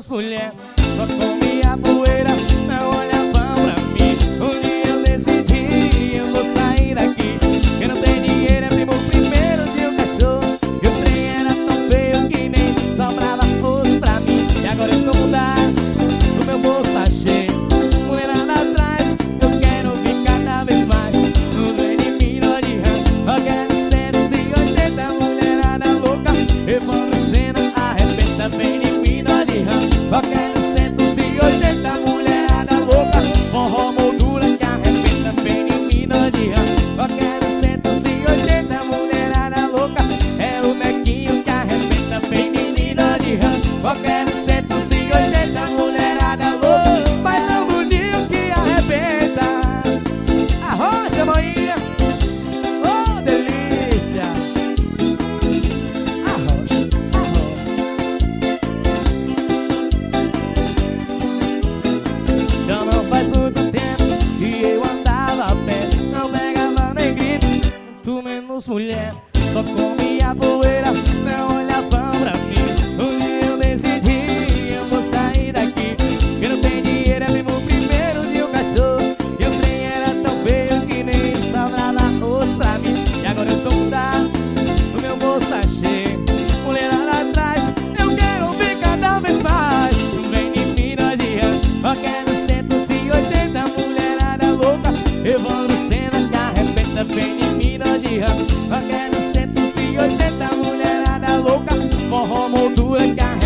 mulher, só comia poeira, não olhavam pra mim. Um dia eu decidi, eu vou sair daqui. Quem não tem dinheiro é primo primeiro de um cachorro. E o trem era tão feio que nem sobrava osso pra mim. E agora eu tô mudado, o meu bolso tá cheio, mulherada atrás, eu quero vir cada vez mais. Não vem de mim, não de rã, eu quero ser 180, mulherada louca. Evandro Sena, arrebenta, vem de mim, não de rã, eu quero ser 180, mulherada louca. Forró moldura que arrebenta, vem de mim, não de rã, eu quero ser 180, mulherada louca. É o Nequinho que arrebenta, vem de mim, não de rã, eu quero ser 180, mulherada louca. Mas não bonito que arrebenta. Arrocha, moinha, oh delícia. Arrocha, arrocha. Já não faz muito tempo que eu andava a pé, não pegava nem grito, muito menos mulher. Só comia poeira, não olhavam pra mim. Um dia eu decidi, eu vou sair daqui. Quem não tem dinheiro é primo primeiro de um cachorro. E o trem era tão feio que nem sobrava osso pra mim. E agora eu tô mudado, o meu bolso tá cheio, mulherada atrás, eu quero ver cada vez mais. Não vem de mim, nós de rã, eu quero 180, mulherada louca. Evandro Sena que arrebenta, vem de mim, nós de rã, eu quero 180, mulherada louca. Forró moldura que arrebenta,